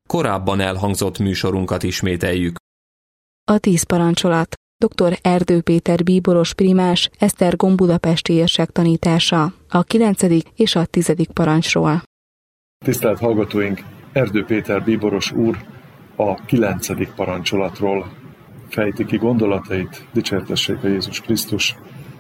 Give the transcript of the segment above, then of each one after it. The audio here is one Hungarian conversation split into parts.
korábban elhangzott műsorunkat ismételjük. A 10 parancsolat. Dr. Erdő Péter bíboros primás, Esztergom budapesti érsek tanítása. A 9. és a 10. parancsról. Tisztelt hallgatóink, Erdő Péter bíboros úr a 9. parancsolatról fejti ki gondolatait, dicsértessék a Jézus Krisztus.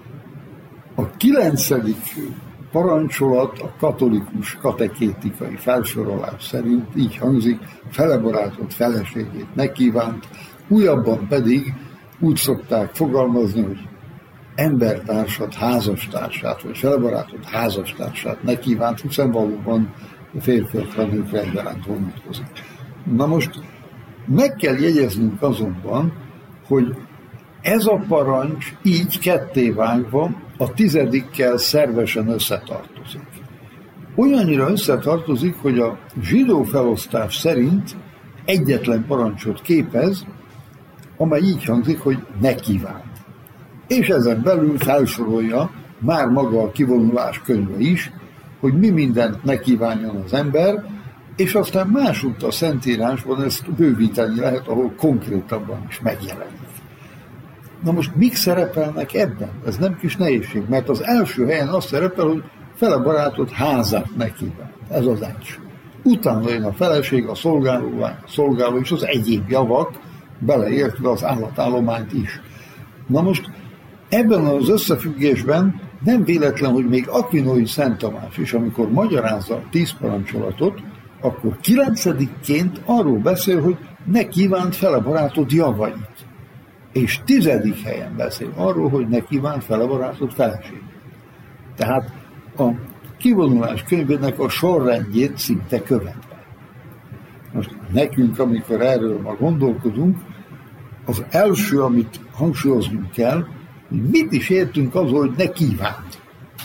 A 9. parancsolat a katolikus katekétikai felsorolás szerint így hangzik: felebarátott feleségét megkívánt, újabban pedig úgy szokták fogalmazni, hogy embertársat, házastársát, vagy felebarátott házastársát megkívánt, hiszen valóban férfiakra, nőkre egyaránt vonatkozik. Na most meg kell jegyeznünk azonban, hogy ez a parancs így ketté vágva a 10-kel szervesen összetartozik. Olyannyira összetartozik, hogy a zsidó felosztás szerint egyetlen parancsot képez, amely így hangzik, hogy ne kívánt. És ezen belül felsorolja már maga a kivonulás könyve is, hogy mi mindent ne kívánjon az ember, és aztán másutt a Szentírásban ezt bővíteni lehet, ahol konkrétabban is megjelenik. Na most mik szerepelnek ebben? Ez nem kis nehézség, mert az első helyen azt szerepel, hogy felebarátott házát ne kívánt. Ez az első. Utána jön a feleség, a szolgáló és az egyéb javak, beleértve az állatállományt is. Na most ebben az összefüggésben nem véletlen, hogy még Aquinói Szent Tamás is, amikor magyarázza a 10 parancsolatot, akkor 9-ként arról beszél, hogy ne kívánt felebarátott javait. És 10. helyen beszél arról, hogy ne kívánt felebarátott feleségét. Tehát a kivonulás könyvének a sorrendjét szinte követve. Most nekünk, amikor erről ma gondolkodunk, az első, amit hangsúlyoznunk kell, hogy mit is értünk azzal, hogy ne kívánt.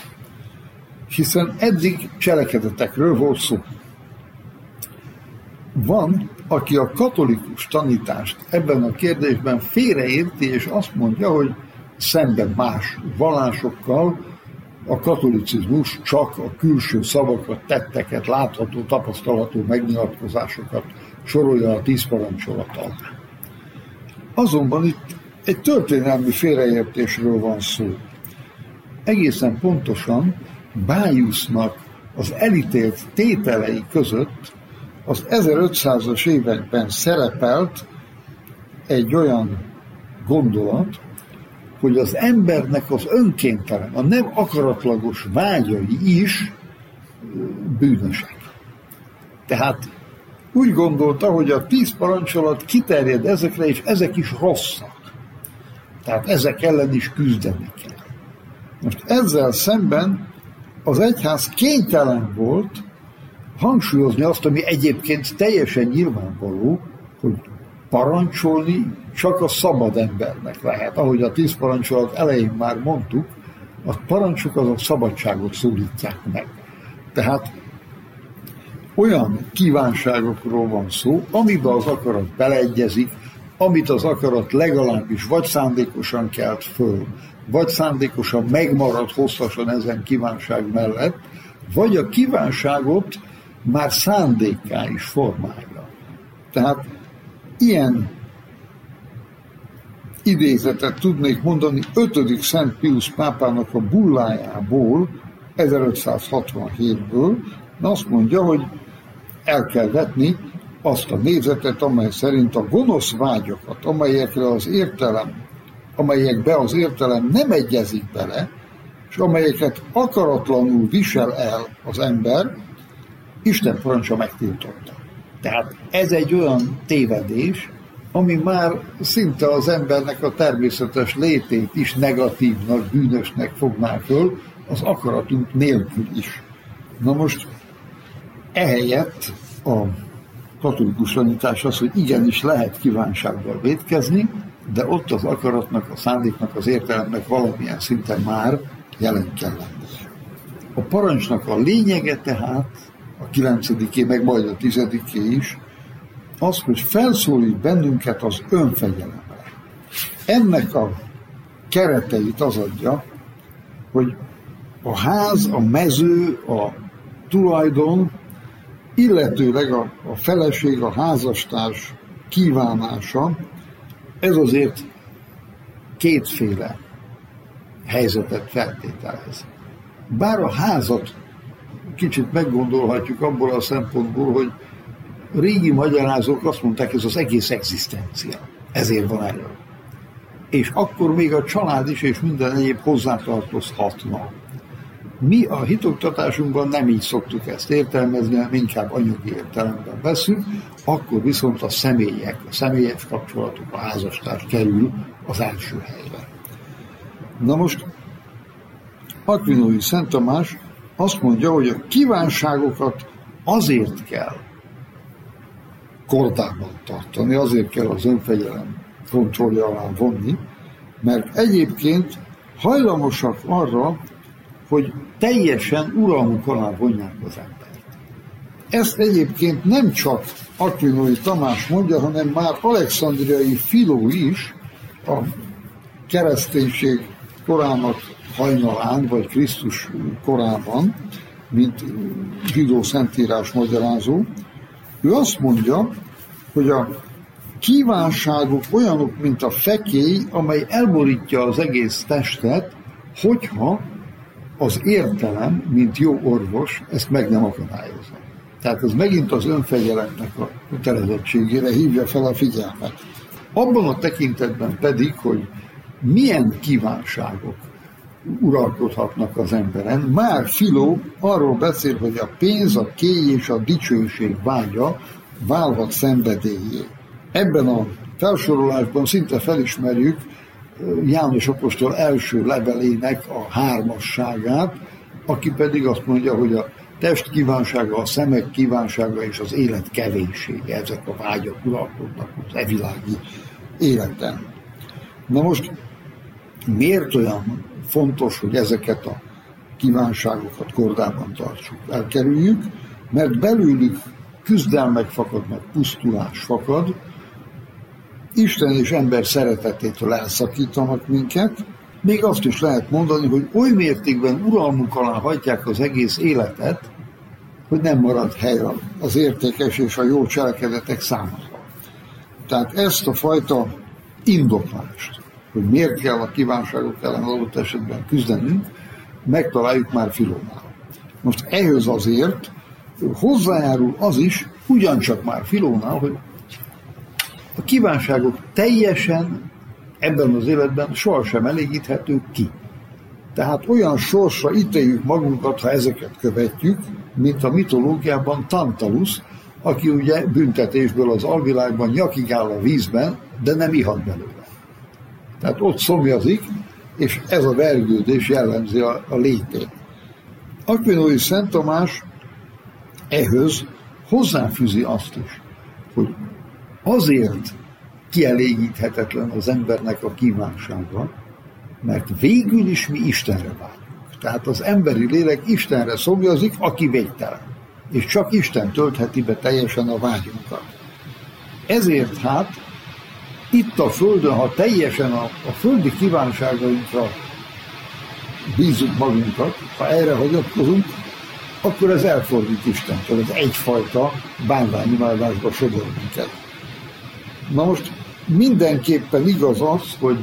Hiszen eddig cselekedetekről volt szó. Van, aki a katolikus tanítást ebben a kérdésben félreérti, és azt mondja, hogy szemben más vallásokkal a katolicizmus csak a külső szavakat, tetteket, látható, tapasztalható megnyilatkozásokat sorolja a 10 parancsolat alá. Azonban itt egy történelmi félreértésről van szó. Egészen pontosan Bájusznak az elítélt tételei között az 1500-as években szerepelt egy olyan gondolat, hogy az embernek az önkéntelen, a nem akaratlagos vágyai is bűnösek. Tehát úgy gondolta, hogy a 10 parancsolat kiterjed ezekre, és ezek is rosszak. Tehát ezek ellen is küzdeni kell. Most ezzel szemben az egyház kénytelen volt hangsúlyozni azt, ami egyébként teljesen nyilvánvaló, hogy parancsolni csak a szabad embernek lehet. Ahogy a 10 parancsolat elején már mondtuk, a parancsok azok szabadságot szólítják meg. Tehát olyan kívánságokról van szó, amiben az akarat beleegyezik, amit az akarat legalábbis vagy szándékosan kelt föl, vagy szándékosan megmarad hosszasan ezen kívánság mellett, vagy a kívánságot már szándékká is formálja. Tehát ilyen idézetet tudnék mondani 5. Szent Piusz pápának a bullájából, 1567-ből, azt mondja, hogy el kell vetni azt a nézetet, amely szerint a gonosz vágyakat, amelyekbe az értelem nem egyezik bele, és amelyeket akaratlanul visel el az ember, Isten parancsa megtiltotta. Tehát ez egy olyan tévedés, ami már szinte az embernek a természetes létét is negatívnak, bűnösnek fogná föl, az akaratunk nélkül is. Na most ehelyett a katolikus tanítás az, hogy igenis lehet kívánsággal vétkezni, de ott az akaratnak, a szándéknak, az értelemnek valamilyen szinten már jelen kell lennie. A parancsnak a lényege tehát, a 9. meg majd a 10. is, az, hogy felszólít bennünket az önfegyelemre. Ennek a kereteit az adja, hogy a ház, a mező, a tulajdon illetőleg a feleség, a házastárs kívánása, ez azért kétféle helyzetet feltételez. Bár a házat kicsit meggondolhatjuk abból a szempontból, hogy régi magyarázók azt mondták, ez az egész egzisztencia. Ezért van erről. És akkor még a család is és minden egyéb hozzátartozhatna. Mi a hitoktatásunkban nem így szoktuk ezt értelmezni, hanem inkább anyagi értelemben veszünk, akkor viszont a személyes kapcsolatok, a házastárs kerül az első helyre. Na most Aquinói Szent Tamás azt mondja, hogy a kívánságokat azért kell kordában tartani, azért kell az önfegyelem kontrollja alá vonni, mert egyébként hajlamosak arra, hogy teljesen uralmuk alá vonják az embert. Ezt egyébként nem csak Aquinói Tamás mondja, hanem már alexandriai Filó is a kereszténység korának hajnalán, vagy Krisztus korában, mint zsidó szentírás magyarázó, ő azt mondja, hogy a kívánságok olyanok, mint a fekély, amely elborítja az egész testet, hogyha az értelem, mint jó orvos, ezt meg nem akadályozza. Tehát ez megint az önfegyelemnek a kötelezettségére hívja fel a figyelmet. Abban a tekintetben pedig, hogy milyen kívánságok uralkodhatnak az emberen, már Filó arról beszél, hogy a pénz, a kéj és a dicsőség vágya válhat szenvedélyé. Ebben a felsorolásban szinte felismerjük János apostol első levelének a hármasságát, aki pedig azt mondja, hogy a test kívánsága, a szemek kívánsága és az élet kevéssége, ezek a vágyak uralkodnak az evilági életen. Na most miért olyan fontos, hogy ezeket a kívánságokat kordában tartsuk, elkerüljük? Mert belőlük küzdelmek fakadnak, pusztulás fakad, Isten és ember szeretetétől elszakítanak minket, még azt is lehet mondani, hogy oly mértékben uralmuk alá hagyják az egész életet, hogy nem marad hely az értékes és a jó cselekedetek számára. Tehát ezt a fajta indoklást, hogy miért kell a kívánságok ellen adott esetben küzdenünk, megtaláljuk már Filónál. Most ehhez azért hozzájárul az is, ugyancsak már Filónál, hogy a kívánságok teljesen ebben az életben sohasem elégíthetők ki. Tehát olyan sorsra ítéljük magunkat, ha ezeket követjük, mint a mitológiában Tantalus, aki ugye büntetésből az alvilágban nyakig áll a vízben, de nem ihat belőle. Tehát ott szomjazik, és ez a vergődés jellemzi a létét. Aquinói Szent Tamás ehhez hozzáfűzi azt is, hogy azért kielégíthetetlen az embernek a kívánsága, mert végül is mi Istenre vágyunk. Tehát az emberi lélek Istenre szomjazik, aki végtelen. És csak Isten töltheti be teljesen a vágyunkat. Ezért hát itt a Földön, ha teljesen a földi kívánságainkra bízunk magunkat, ha erre hagyatkozunk, akkor ez elfordít Istentől. Ez egyfajta bánványimádásba sodor minket. Na most mindenképpen igaz az, hogy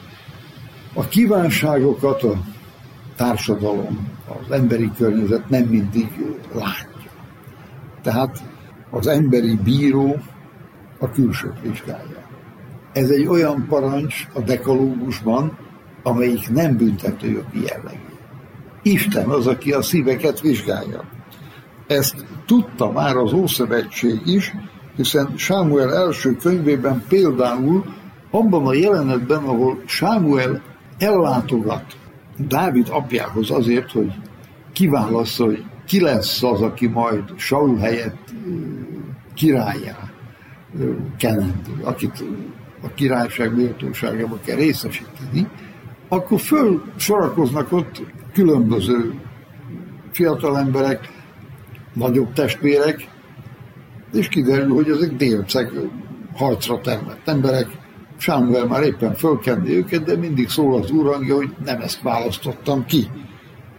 a kívánságokat a társadalom, az emberi környezet nem mindig látja. Tehát az emberi bíró a külsőt vizsgálja. Ez egy olyan parancs a dekalógusban, amelyik nem büntetőjogi jellegű. Isten az, aki a szíveket vizsgálja. Ezt tudta már az Ószövetség is, hiszen Sámuel első könyvében például abban a jelenetben, ahol Sámuel ellátogat Dávid apjához azért, hogy kiválassza, hogy ki lesz az, aki majd Saul helyett királlyá kelendő, akit a királyság méltóságába kell részesíteni, akkor fölsorakoznak ott különböző fiatal emberek, nagyobb testvérek, és kiderül, hogy ezek délceg harcra termett emberek. Sámuel már éppen fölkenni őket, de mindig szól az úrhangja, hogy nem ezt választottam ki.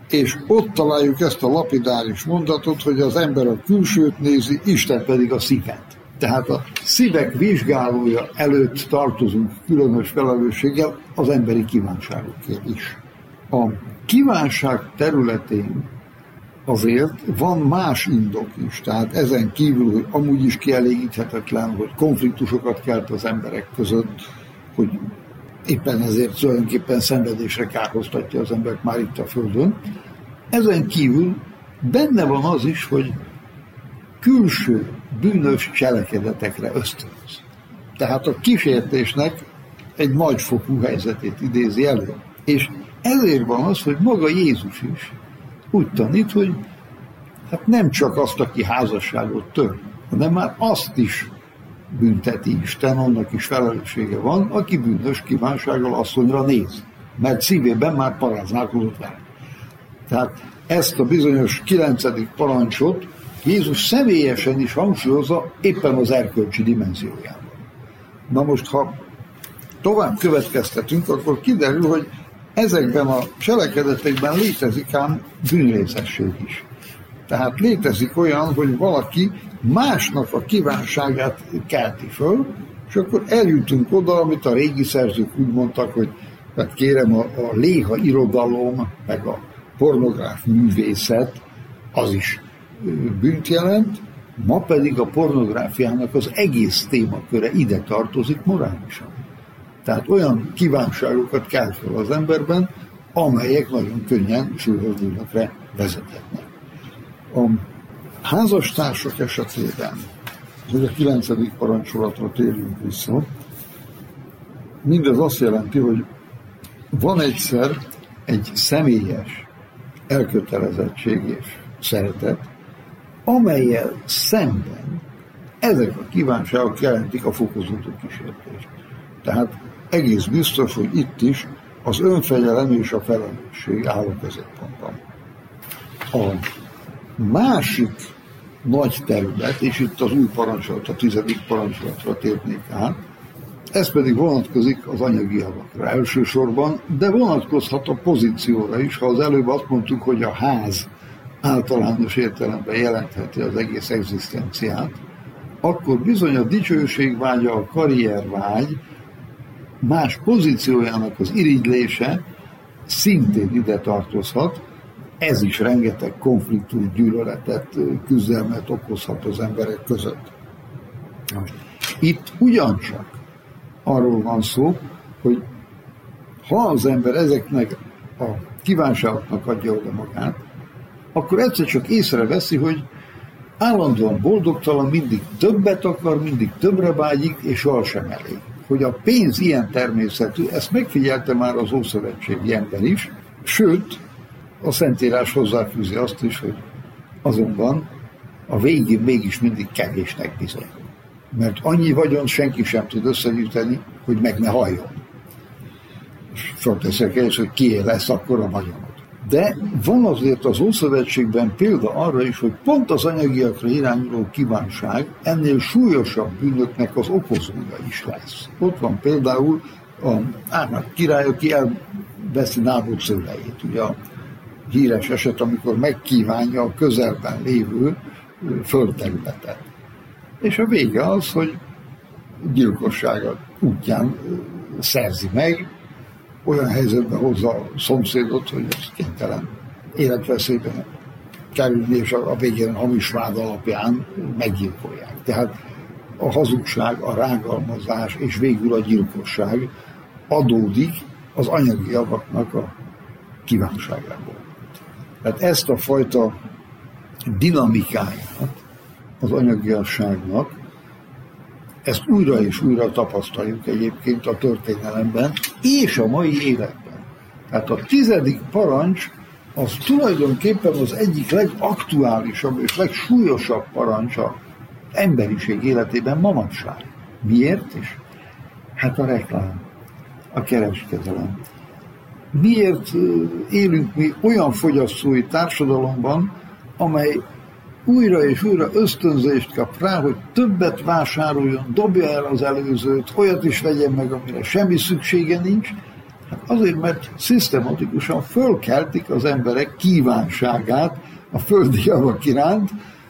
és ott találjuk ezt a lapidáris mondatot, hogy az ember a külsőt nézi, Isten pedig a szívet. Tehát a szívek vizsgálója előtt tartozunk különös felelősséggel az emberi kívánságokért is. A kívánság területén azért van más indok is, tehát ezen kívül, hogy amúgy is kielégíthetetlen, hogy konfliktusokat kelt az emberek között, hogy éppen ezért tulajdonképpen szenvedésre kárhoztatja az embert már itt a Földön. Ezen kívül benne van az is, hogy külső bűnös cselekedetekre ösztönöz. Tehát a kísértésnek egy nagyfokú helyzetét idézi elő. És ezért van az, hogy maga Jézus is úgy tanít, hogy hát nem csak azt, aki házasságot tör, hanem már azt is bünteti Isten, annak is felelőssége van, aki bűnös kívánsággal asszonyra néz, mert szívében már paráználkodott vele. Tehát ezt a bizonyos 9. parancsot Jézus személyesen is hangsúlyozza éppen az erkölcsi dimenziójában. Na most, ha tovább következtetünk, akkor kiderül, hogy ezekben a cselekedetekben létezik ám bűnrészesség is. Tehát létezik olyan, hogy valaki másnak a kívánságát kelti föl, és akkor eljutunk oda, amit a régi szerzők úgy mondtak, hogy hát kérem, a léha irodalom, meg a pornográf művészet, az is bűnt jelent, ma pedig a pornográfiának az egész témaköre ide tartozik morálisan. Tehát olyan kívánságokat kell fel az emberben, amelyek nagyon könnyen súlyos bűnökre vezethetnek. A házastársak esetében, hogy a 9. parancsolatra térjünk vissza, mindez azt jelenti, hogy van egyszer egy személyes elkötelezettség és szeretet, amellyel szemben ezek a kívánságok jelentik a fokozódó kísértést. Tehát egész biztos, hogy itt is az önfegyelem és a felelősség áll a középpontban. A másik nagy terület, és itt az új parancsolat, a 10. parancsolatra térnék át, ez pedig vonatkozik az anyagi javakra elsősorban, de vonatkozhat a pozícióra is, ha az előbb azt mondtuk, hogy a ház általános értelemben jelentheti az egész egzisztenciát, akkor bizony a dicsőségvágya, a karriervágy, más pozíciójának az irigylése szintén ide tartozhat, ez is rengeteg konfliktus, gyűlöletet, küzdelmet okozhat az emberek között. Itt ugyancsak arról van szó, hogy ha az ember ezeknek a kívánságoknak adja oda magát, akkor egyszer csak észreveszi, hogy állandóan boldogtalan, mindig többet akar, mindig többre vágyik, és sohasem elég. Hogy a pénz ilyen természetű, ezt megfigyelte már az ószövetségi ember is, sőt, a Szentírás hozzáfűzi azt is, hogy azonban a végén mégis mindig kevésnek bizony. Mert annyi vagyon senki sem tud összegyűjteni, hogy meg ne halljon. És fölteszek el, hogy kié lesz akkor a vagyonod. De van azért az Ószövetségben példa arra is, hogy pont az anyagiakra irányuló kívánság ennél súlyosabb bűnöknek az okozója is lesz. Ott van például a Árnak király, aki elveszi Nábot szőlejét. Ugye a híres eset, amikor megkívánja a közelben lévő földterületet. És a vége az, hogy gyilkossága útján szerzi meg, olyan helyzetben hozza a szomszédot, hogy az kénytelen életveszélyben kerülni, és a végén hamis vád alapján meggyilkolják. Tehát a hazugság, a rágalmazás és végül a gyilkosság adódik az anyagi javaknak a kívánságából. Tehát ezt a fajta dinamikáját az anyagiasságnak, ezt újra és újra tapasztaljuk egyébként a történelemben és a mai életben. Tehát a 10. parancs az tulajdonképpen az egyik legaktuálisabb és legsúlyosabb parancs az emberiség életében manapság. Miért is? Hát a reklám, a kereskedelem. Miért élünk mi olyan fogyasztói társadalomban, amely újra és újra ösztönzést kap rá, hogy többet vásároljon, dobja el az előzőt, olyat is vegyen meg, amire semmi szüksége nincs? Hát azért, mert szisztematikusan fölkeltik az emberek kívánságát a földi javak iránt,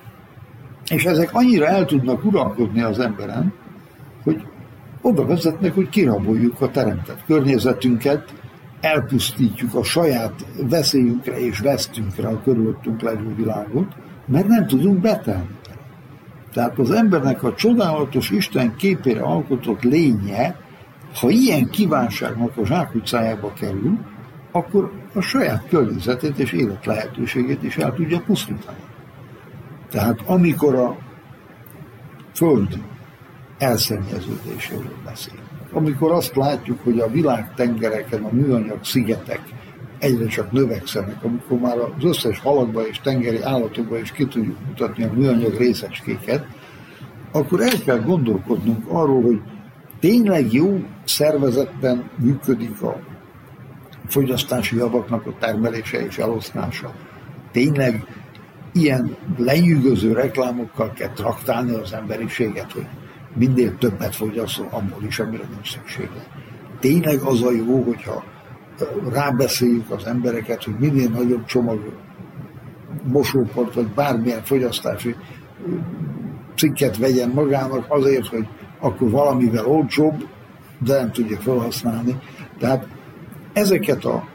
és ezek annyira el tudnak uralkodni az emberen, hogy oda vezetnek, hogy kiraboljuk a teremtett környezetünket, elpusztítjuk a saját veszélyünkre és vesztünkre a körülöttünk levő világot, mert nem tudunk betelni. Tehát az embernek a csodálatos Isten képére alkotott lénye, ha ilyen kívánságnak a zsákutcájába kerül, akkor a saját környezetét és élet lehetőségét is el tudja pusztítani. Tehát amikor a Föld elszennyeződéséről beszélünk, amikor azt látjuk, hogy a világtengereken a műanyag szigetek egyre csak növekszenek, amikor már az összes halakba és tengeri állatokba is ki tudjuk mutatni a műanyag részecskéket, akkor el kell gondolkodnunk arról, hogy tényleg jó szervezetben működik a fogyasztási javaknak a termelése és elosztása. Tényleg ilyen lenyűgöző reklámokkal kell traktálni az emberiséget, hogy minél többet fogyasszon abból is, amire nincs szüksége. Tényleg az a jó, hogyha rábeszéljük az embereket, hogy minél nagyobb csomag mosóport, vagy bármilyen fogyasztási cikket vegyen magának azért, hogy akkor valamivel olcsóbb, de nem tudja felhasználni. Tehát ezeket a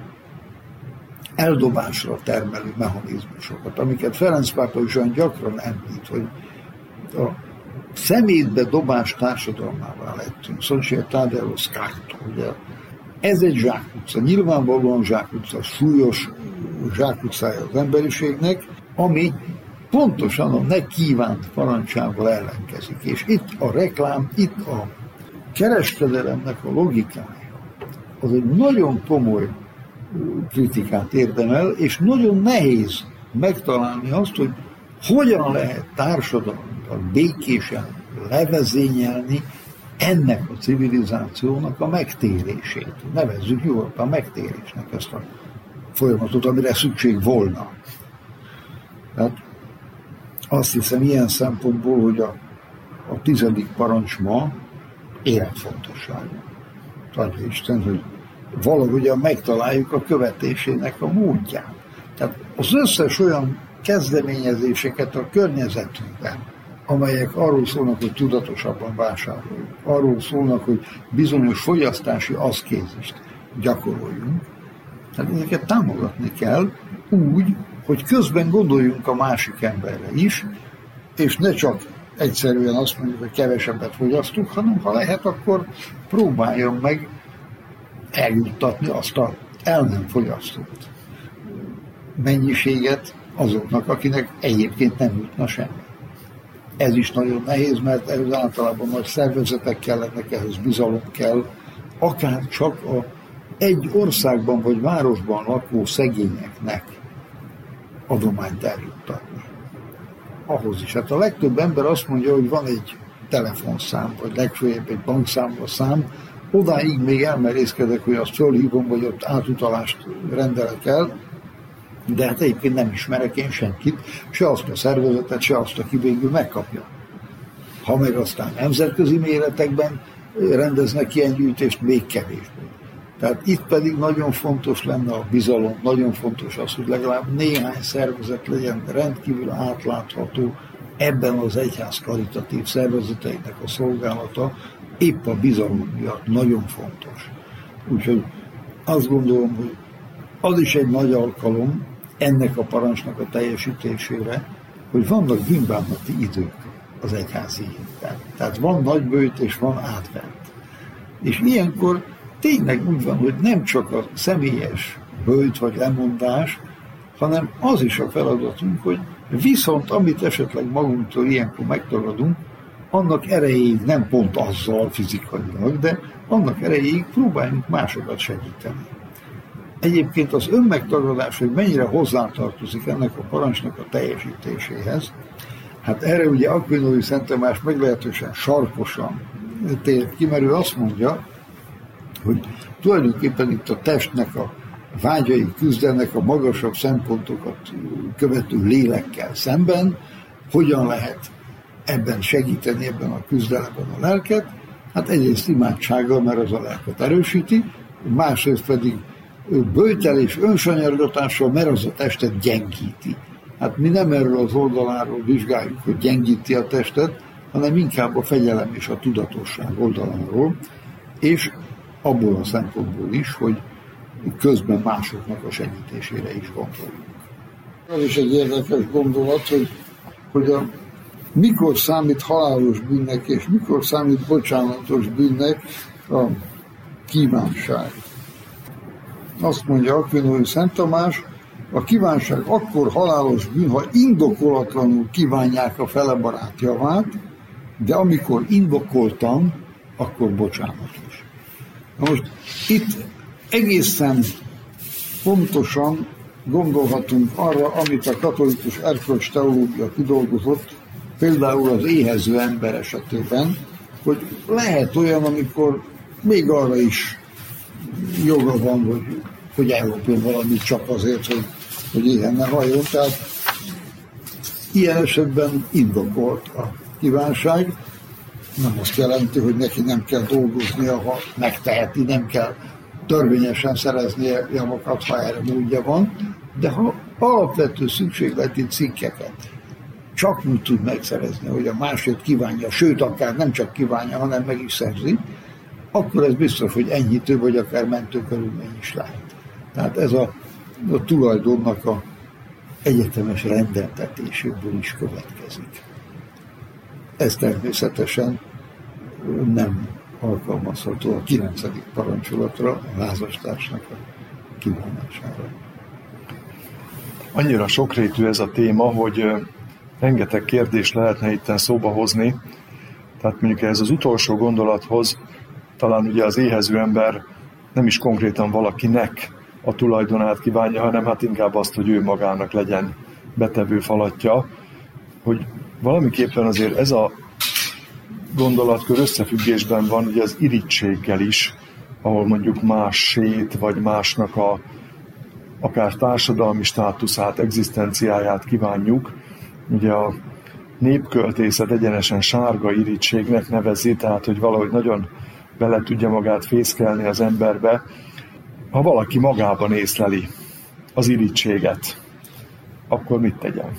eldobásra termelő mechanizmusokat, amiket Ferenc pápa is olyan gyakran említ, hogy a szemétbe dobás társadalmává lettünk. Società scarto, ugye. Ez egy zsákutca, nyilvánvalóan zsákutca, súlyos zsákutcája az emberiségnek, ami pontosan a ne kívánt parancsával ellenkezik. És itt a reklám, itt a kereskedelemnek a logikája, az egy nagyon komoly kritikát érdemel, és nagyon nehéz megtalálni azt, hogy hogyan lehet társadalomban békésen levezényelni ennek a civilizációnak a megtérését. Nevezzük nyugodtan a megtérésnek ezt a folyamatot, amire szükség volna. Tehát azt hiszem ilyen szempontból, hogy a 10. parancs ma életfontosságú. Adja Isten, hogy valahogyan megtaláljuk a követésének a módját. Tehát az összes olyan kezdeményezéseket a környezetünkben, amelyek arról szólnak, hogy tudatosabban vásároljuk, arról szólnak, hogy bizonyos fogyasztási aszkézist gyakoroljunk. Tehát ezeket támogatni kell úgy, hogy közben gondoljunk a másik emberre is, és ne csak egyszerűen azt mondjuk, hogy kevesebbet fogyasztunk, hanem ha lehet, akkor próbáljon meg eljuttatni azt a el nem fogyasztott mennyiséget azoknak, akinek egyébként nem jutna semmi. Ez is nagyon nehéz, mert ehhez általában nagy szervezetek kellenek, ehhez bizalom kell, akár csak egy országban vagy városban lakó szegényeknek adományt eljuttatni. Ahhoz is. Hát a legtöbb ember azt mondja, hogy van egy telefonszám, vagy legfőjebb egy bankszámlaszám, odáig még elmerészkedek, hogy azt fölhívom, vagy ott átutalást rendelek el, de hát egyébként nem ismerek én senkit, se azt a szervezetet, se azt, aki végül megkapja. Ha meg aztán nemzetközi méretekben rendeznek ilyen gyűjtést, még kevésbé. Tehát itt pedig nagyon fontos lenne a bizalom, nagyon fontos az, hogy legalább néhány szervezet legyen rendkívül átlátható, ebben az egyház karitatív szervezeteinek a szolgálata épp a bizalom miatt nagyon fontos. Úgyhogy azt gondolom, hogy az is egy nagy alkalom ennek a parancsnak a teljesítésére, hogy vannak bűnbánati idők az egyházi évben. Tehát van nagybőjt és van advent. És ilyenkor tényleg úgy van, hogy nem csak a személyes bőjt vagy lemondás, hanem az is a feladatunk, hogy viszont amit esetleg magunktól ilyenkor megtagadunk, annak erejéig nem pont azzal fizikailag, de annak erejéig próbáljunk másokat segíteni. Egyébként az önmegtagadás, hogy mennyire hozzátartozik ennek a parancsnak a teljesítéséhez, hát erre ugye Aquinói Szent Tamás meglehetősen sarkosan tér ki, mert ő azt mondja, hogy tulajdonképpen itt a testnek a vágyai küzdenek a magasabb szempontokat követő lélekkel szemben, hogyan lehet ebben segíteni, ebben a küzdelemben a lelket. Hát egyrészt imádsággal, mert az a lelket erősíti, másrészt pedig böjtel és önsanyargatással, mert az a testet gyengíti. Hát mi nem erről az oldaláról vizsgáljuk, hogy gyengíti a testet, hanem inkább a fegyelem és a tudatosság oldaláról, és abból a szempontból is, hogy közben másoknak a segítésére is gondoljunk. Az is egy érdekes gondolat, hogy mikor számít halálos bűnnek, és mikor számít bocsánatos bűnnek a kívánság. Azt mondja Akvinói Szent Tamás, a kívánság akkor halálos bűn, ha indokolatlanul kívánják a fele barát javát, de amikor indokoltan, akkor bocsánatos. Na most itt egészen pontosan gondolhatunk arra, amit a katolikus erkölcs teológia kidolgozott, például az éhező ember esetében, hogy lehet olyan, amikor még arra is joga van, hogy ellopjon valamit csak azért, hogy éhen ne halljon. Tehát ilyen esetben indokolt a kívánság. Nem azt jelenti, hogy neki nem kell dolgoznia, ha megteheti, nem kell törvényesen szereznie javakat, ha erre módja van, de ha alapvető szükségleti cikkeket csak úgy tud megszerezni, hogy a másért kívánja, sőt, akár nem csak kívánja, hanem meg is szerzi, akkor ez biztos, hogy enyhítő, vagy akár mentő körülmény is lehet. Tehát ez a tulajdonnak a egyetemes rendeltetéséből is következik. Ez természetesen nem alkalmazható a 9. parancsolatra, a házastársnak a kívánására. Annyira sokrétű ez a téma, hogy rengeteg kérdést lehetne itten szóba hozni. Tehát mondjuk ez az utolsó gondolathoz, talán ugye az éhező ember nem is konkrétan valakinek a tulajdonát kívánja, hanem hát inkább azt, hogy ő magának legyen betevő falatja, hogy valamiképpen azért ez a gondolatkör összefüggésben van ugye az irigységgel is, ahol mondjuk másét, vagy másnak a akár társadalmi státuszát, egzisztenciáját kívánjuk. Ugye a népköltészet egyenesen sárga irigységnek nevezi, tehát hogy valahogy nagyon bele tudja magát fészkelni az emberbe, ha valaki magában észleli az irigységet, akkor mit tegyen?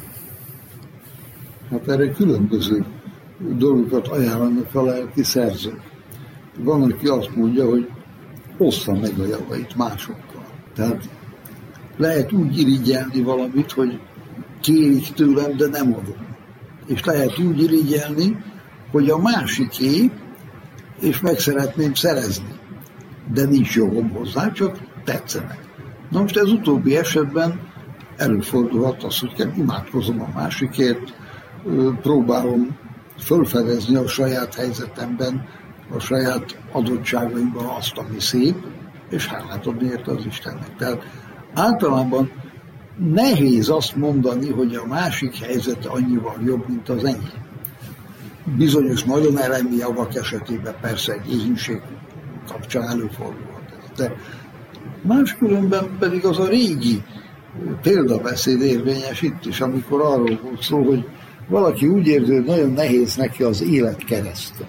Hát erre különböző dolgokat ajánlanak a lelki szerzők. Van, aki azt mondja, hogy ossza meg a javait másokkal. Tehát lehet úgy irigyelni valamit, hogy kérik tőlem, de nem adom. És lehet úgy irigyelni, hogy a másiké, és meg szeretném szerezni. De nincs jogom hozzá, csak tetszenek. Na most ez utóbbi esetben előfordulhat az, hogy imádkozom a másikért, próbálom fölfedezni a saját helyzetemben, a saját adottságaimban azt, ami szép, és hálát adni érte az Istennek. Tehát általában nehéz azt mondani, hogy a másik helyzete annyival jobb, mint az enyém. Bizonyos nagyon elemi javak esetében persze egy éhínség kapcsán előfordulhat ez. De máskülönben pedig az a régi példabeszéd érvényes itt is, amikor arról volt szó, hogy valaki úgy érzi, hogy nagyon nehéz neki az élet keresztül.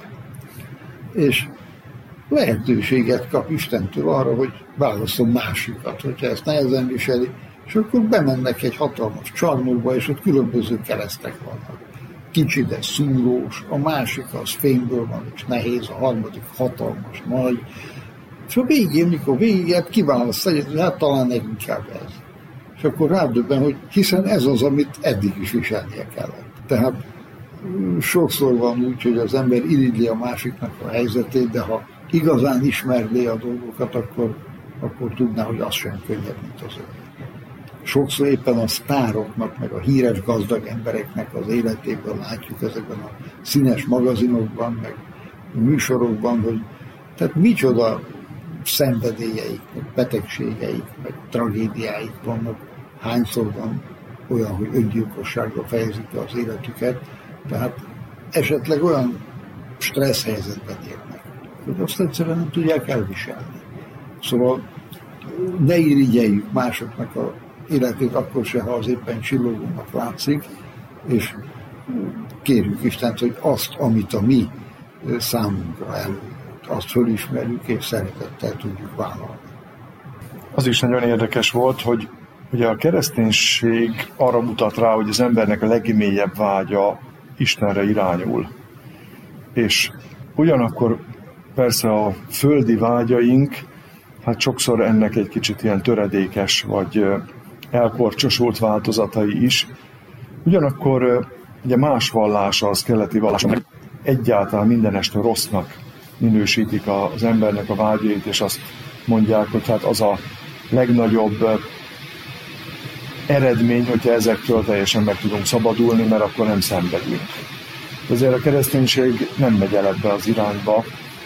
És lehetőséget kap Istentől arra, hogy válasszon másikat, hogyha ezt nehezen viseli, és akkor bemennek egy hatalmas csarnokba, és ott különböző keresztek vannak. Kicsi, de szúrós, a másik az fényből van, és nehéz, a harmadik hatalmas, nagy. És a végén, mikor végigért, kiválaszt egyet, hát talán inkább ez. És akkor rádöbben, hogy hiszen ez az, amit eddig is viselnie kellett. Tehát sokszor van úgy, hogy az ember irigyli a másiknak a helyzetét, de ha igazán ismerné a dolgokat, akkor tudná, hogy az sem könnyebb, mint az ő. Sokszor éppen a sztároknak, meg a híres gazdag embereknek az életéből látjuk ezekben a színes magazinokban, meg műsorokban, hogy tehát micsoda szenvedélyeik, meg betegségeik, meg tragédiáik vannak, hányszor van olyan, hogy öngyilkosságra fejezik ki az életüket, tehát esetleg olyan stressz helyzetben élnek, hogy azt egyszerűen nem tudják elviselni. Szóval ne irigyeljük másoknak a életét akkor se, ha az éppen csillogónak látszik, és kérjük Istent, hogy azt, amit a mi számunkra előír, azt fölismerjük és szeretettel tudjuk vállalni. Az is nagyon érdekes volt, hogy ugye a kereszténység arra mutat rá, hogy az embernek a legmélyebb vágya Istenre irányul. És ugyanakkor persze a földi vágyaink, hát sokszor ennek egy kicsit ilyen töredékes, vagy elkorcsosult változatai is. Ugyanakkor ugye más vallása, az keleti vallása, egyáltalán mindenestől rossznak minősítik az embernek a vágyait, és azt mondják, hogy hát az a legnagyobb eredmény, hogyha ezektől teljesen meg tudunk szabadulni, mert akkor nem szenvedünk. Ezért a kereszténység nem megy el ebbe az irányba,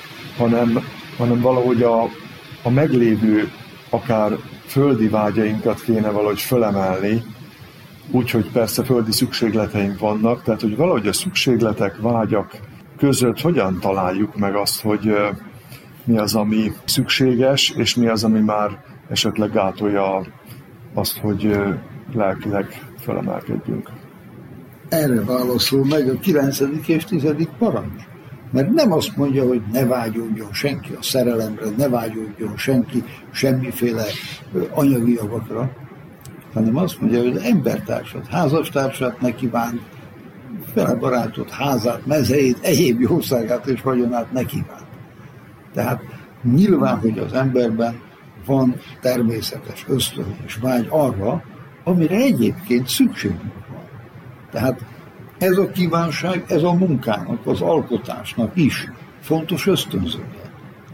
hanem valahogy a meglévő, akár földi vágyainkat kéne valahogy fölemelni, úgyhogy persze földi szükségleteink vannak, tehát hogy valahogy a szükségletek, vágyak között hogyan találjuk meg azt, hogy mi az, ami szükséges, és mi az, ami már esetleg gátolja azt, hogy lelkileg felemelkedjünk. Erre válaszol meg a 9. és 10. parancs. Mert nem azt mondja, hogy ne vágyódjon senki a szerelemre, ne vágyódjon senki semmiféle anyagi javakra, hanem azt mondja, hogy embertársat, házastársat ne kívánt, fele barátot, házát, mezeit, egyéb jószágát és vagyonát ne kívánt. Tehát nyilván, hogy az emberben van természetes ösztön és vágy arra, amire egyébként szükségünk van. Tehát ez a kívánság, ez a munkának, az alkotásnak is fontos ösztönzője.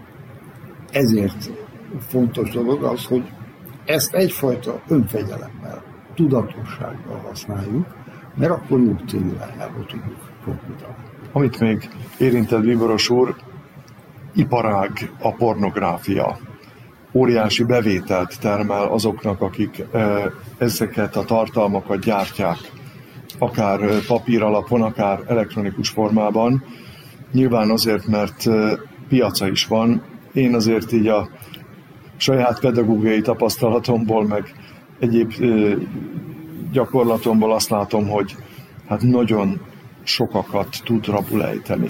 Ezért fontos dolog az, hogy ezt egyfajta önfegyelemmel, tudatossággal használjuk, mert akkor jó célirányába tudjuk fordítani. Amit még érintett Bíboros úr, iparág a pornográfia. Óriási bevételt termel azoknak, akik ezeket a tartalmakat gyártják, akár papír alapon, akár elektronikus formában. Nyilván azért, mert piaca is van. Én azért így a saját pedagógiai tapasztalatomból, meg egyéb gyakorlatomból azt látom, hogy hát nagyon sokakat tud rabul ejteni.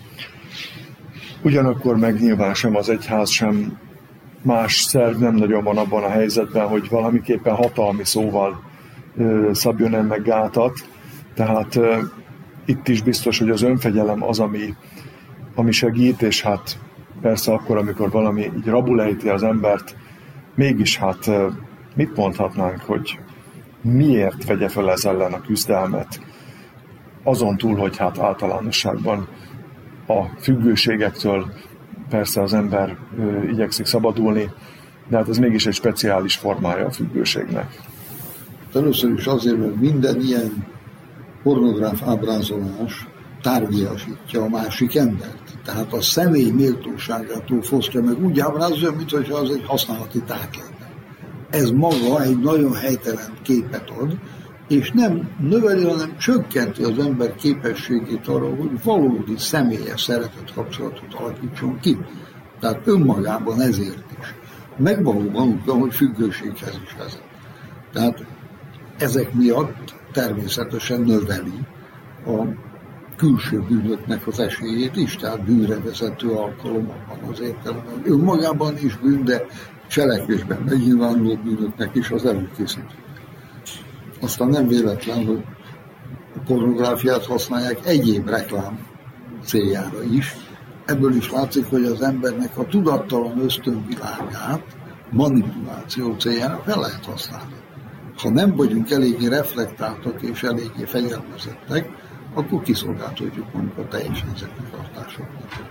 Ugyanakkor meg nyilván sem az egyház, sem más szerv nem nagyon van abban a helyzetben, hogy valamiképpen hatalmi szóval szabjon ennek gátat. Tehát itt is biztos, hogy az önfegyelem az, ami segít, és hát persze akkor, amikor valami így rabul ejti az embert, mégis hát mit mondhatnánk, hogy miért vegye fel ez ellen a küzdelmet? Azon túl, hogy hát általánosságban a függőségektől persze az ember igyekszik szabadulni, de hát ez mégis egy speciális formája a függőségnek. Először is azért, mert minden ilyen pornográf ábrázolás tárgyasítja a másik embert. Tehát a személy méltóságától fosztja meg, úgy ábrázolja, mintha az egy használati tárgy lenne. Ez maga egy nagyon helytelen képet ad, és nem növeli, hanem csökkenti az ember képességét arra, hogy valódi személyes szeretett kapcsolatot alakítson ki. Tehát önmagában ezért is. Meg valóban úgy, hogy függőséghez is vezet. Tehát ezek miatt természetesen növeli a külső bűnöknek az esélyét is, tehát bűnre vezető alkalom abban az értelemben. Önmagában is bűn, de cselekvésben megnyilvánuló bűnöknek is az előkészítő. Aztán nem véletlen, hogy a pornográfiát használják egyéb reklám céljára is. Ebből is látszik, hogy az embernek a tudattalan ösztönvilágát manipuláció céljára fel lehet használni. Ha nem vagyunk eléggé reflektáltak és eléggé fegyelmezettek, akkor kiszolgáltatjuk magunkat teljesen ezeknek a hatásoknak.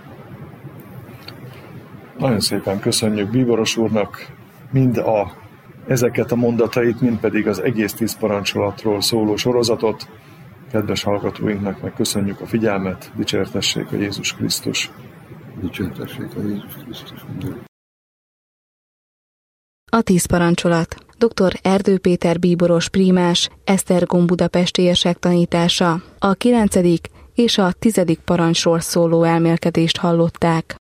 Nagyon szépen köszönjük Bíboros úrnak mind ezeket a mondatait, mind pedig az egész 10 parancsolatról szóló sorozatot. Kedves hallgatóinknak meg köszönjük a figyelmet, dicsértessék a Jézus Krisztus. Dicsértessék a Jézus Krisztus. A 10 parancsolat. Dr. Erdő Péter bíboros prímás, Esztergom budapesti érsek tanítása. A 9. és a 10. parancsról szóló elmélkedést hallották.